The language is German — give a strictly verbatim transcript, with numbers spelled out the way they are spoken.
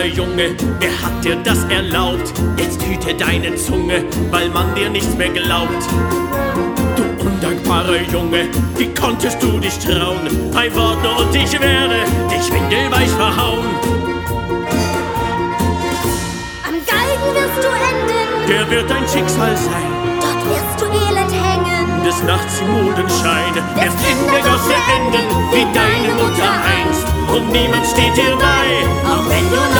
Junge, wer hat dir das erlaubt? Jetzt hüte deine Zunge, weil man dir nichts mehr glaubt. Du undankbarer Junge, wie konntest du dich trauen? Ein Wort nur und ich werde dich windelweich verhauen. Am Galgen wirst du enden, Der wird dein Schicksal sein. dort wirst du elend hängen. Des Nachts im Mondenschein, erst in der Gosse enden, wie deine Mutter einst. Und niemand steht dir bei, auch wenn du